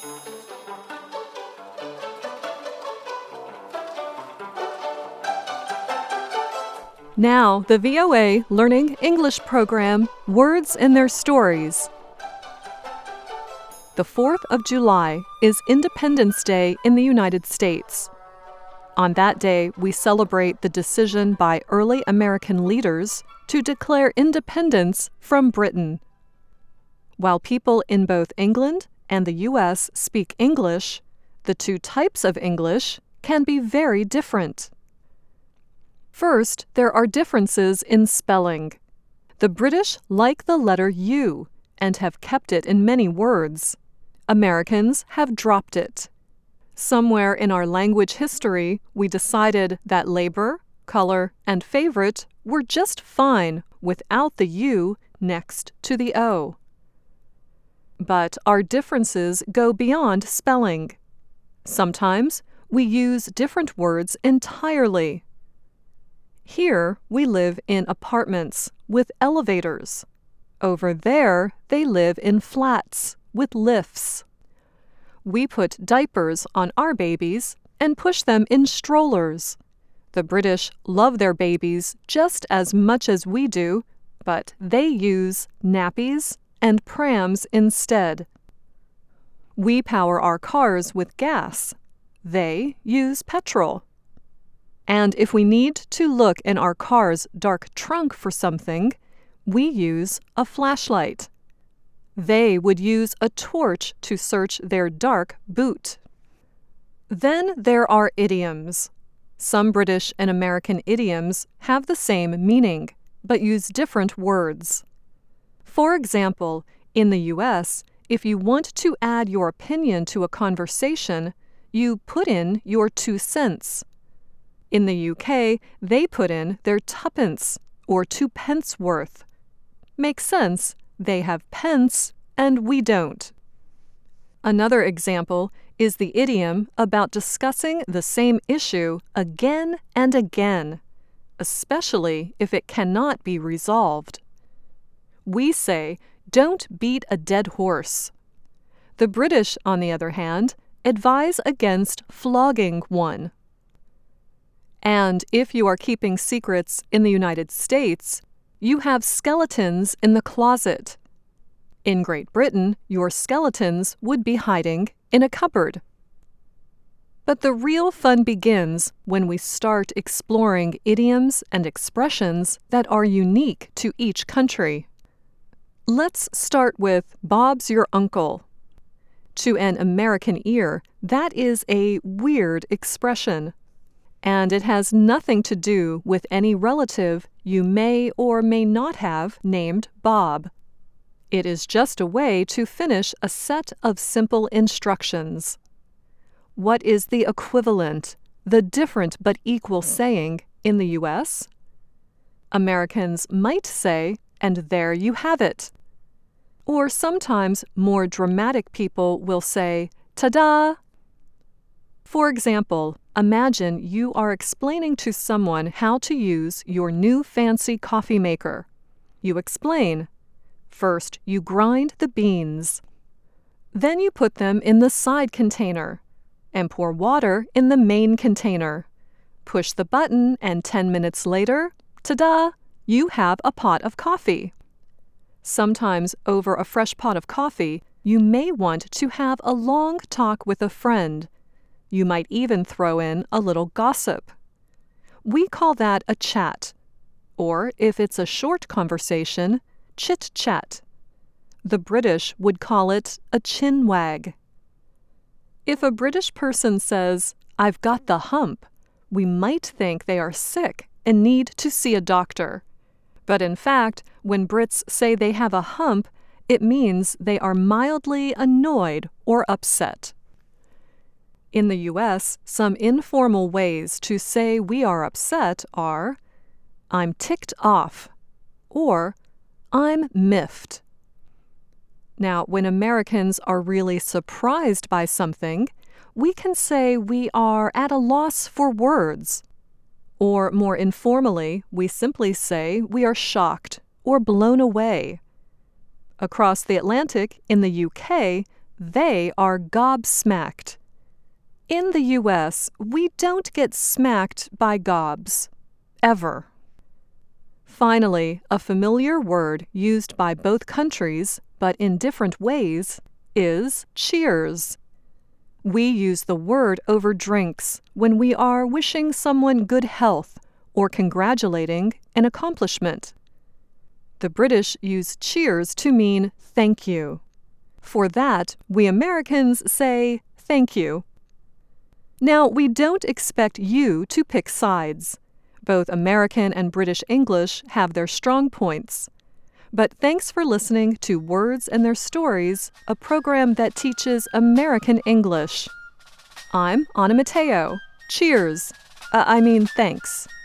Now, the VOA Learning English program, Words and Their Stories. The 4th of July is Independence Day in the United States. On that day, we celebrate the decision by early American leaders to declare independence from Britain. While people in both England and the U.S. speak English, the two types of English can be very different. First, there are differences in spelling. The British like the letter U and have kept it in many words. Americans have dropped it. Somewhere in our language history, we decided that labor, color, and favorite were just fine without the U next to the O. But our differences go beyond spelling. Sometimes we use different words entirely. Here, we live in apartments with elevators. Over there, they live in flats with lifts. We put diapers on our babies and push them in strollers. The British love their babies just as much as we do, but they use nappies and prams instead. We power our cars with gas. They use petrol. And if we need to look in our car's dark trunk for something, we use a flashlight. They would use a torch to search their dark boot. Then there are idioms. Some British and American idioms have the same meaning, but use different words. For example, in the U.S., if you want to add your opinion to a conversation, you put in your 2 cents. In the UK, they put in their tuppence or 2 pence worth. Makes sense, they have pence and we don't. Another example is the idiom about discussing the same issue again and again, especially if it cannot be resolved. We say, "Don't beat a dead horse." The British, on the other hand, advise against flogging one. And if you are keeping secrets in the United States, you have skeletons in the closet. In Great Britain, your skeletons would be hiding in a cupboard. But the real fun begins when we start exploring idioms and expressions that are unique to each country. Let's start with "Bob's your uncle." To an American ear, that is a weird expression. And it has nothing to do with any relative you may or may not have named Bob. It is just a way to finish a set of simple instructions. What is the equivalent, the different but equal saying in the U.S.? Americans might say, "And there you have it." Or sometimes more dramatic people will say, "Ta-da!" For example, imagine you are explaining to someone how to use your new fancy coffee maker. You explain. First, you grind the beans. Then you put them in the side container and pour water in the main container. Push the button and 10 minutes later, ta-da, you have a pot of coffee. Sometimes over a fresh pot of coffee, you may want to have a long talk with a friend. You might even throw in a little gossip. We call that a chat, or if it's a short conversation, chit-chat. The British would call it a chin wag. If a British person says, "I've got the hump," we might think they are sick and need to see a doctor. But in fact, when Brits say they have a hump, it means they are mildly annoyed or upset. In the U.S., some informal ways to say we are upset are, "I'm ticked off," or "I'm miffed." Now, when Americans are really surprised by something, we can say we are at a loss for words. Or more informally, we simply say we are shocked or blown away. Across the Atlantic, in the UK, They are gobsmacked. In the U.S., we don't get smacked by gobs. Ever. Finally, a familiar word used by both countries, but in different ways, is cheers. We use the word over drinks when we are wishing someone good health or congratulating an accomplishment. The British use cheers to mean thank you. For that, we Americans say thank you. Now, we don't expect you to pick sides. Both American and British English have their strong points. But thanks for listening to Words and Their Stories, a program that teaches American English. I'm Anna Matteo. Cheers. Thanks.